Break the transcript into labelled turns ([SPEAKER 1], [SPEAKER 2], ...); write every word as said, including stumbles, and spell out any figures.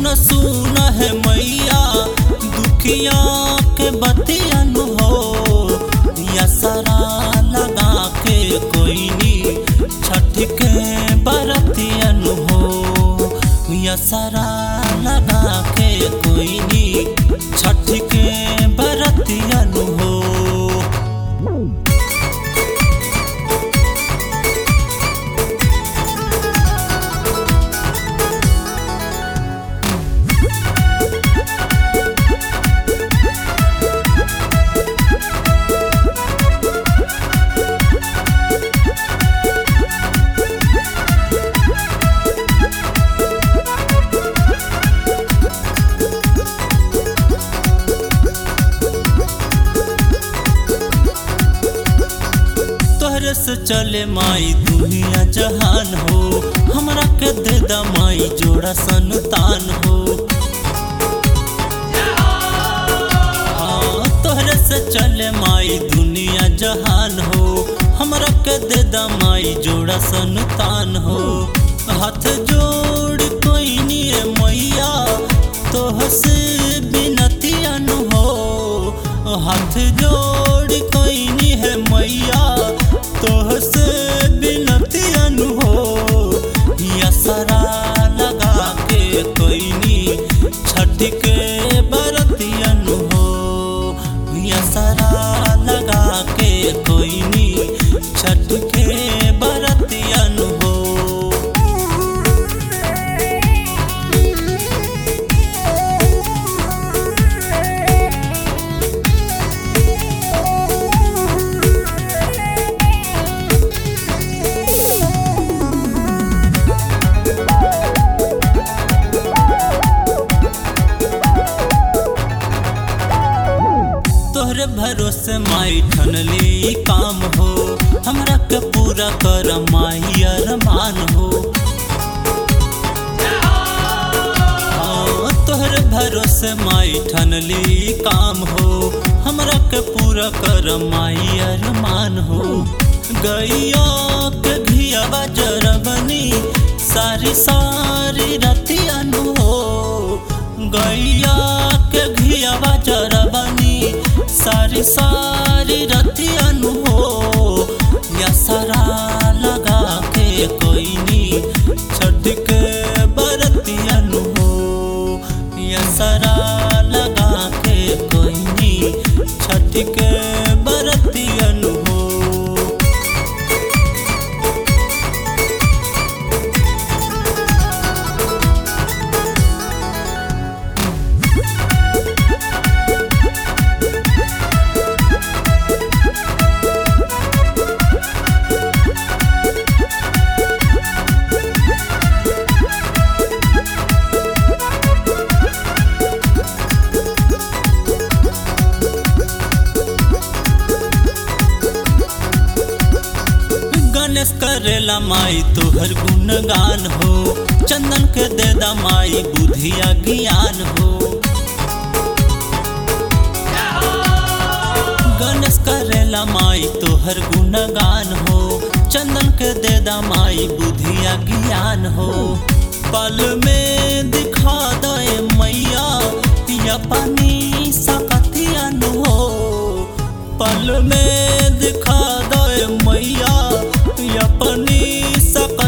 [SPEAKER 1] सुन सुन है मैया दुखिया के बतियन हो या सारा लगा के कोई नी छठ के बरतियन हो या सारा लगा के कोई नी छठ के बरतियन हो। से चले माई दुनिया जहान हो हमरा के दे दा माई जोड़ा संतान हो। हाँ तोहरे से चले माई दुनिया जहान हो हमरा के दे दा माई जोड़ा संतान हो। हाथ जोड़ कोई नहीं मैया तोह से बिनतियन हो हाथ जोड़ कोई नहीं है मैया तोह से बिनतियन हो या सारा लगा के कोई नी छठ के बरतियन हो या सारा लगा के कोई नी छठ के बरतियन हो। तोहरे भरोसे माई ठनली काम हो हमरा के पूरा कर माई अरमान हो। हाँ तोहरे भरोसे माई ठनली काम हो हमरा के पूरा कर माई अरमान हो। गैया के घिया जरबनी सारी सारी रतियन हो गैया के घिया जरबनी सारी सारी रतियन हो या सारा लगा के कोई नी छठ के बरतियन हो या सारा लगा के कोई नी छठ के बरतियन हो। गणेश करेला माई तोहर गुणगान हो चंदन के दे दा माई बुद्धिया ज्ञान हो। गणेश करेला माई तोहर गुणगान हो चंदन के दे दा माई बुद्धिया ज्ञान हो। पल में दिखा दे मैया पिया पानी सकतियन हो पल में दिखा दे मैया अपनी सक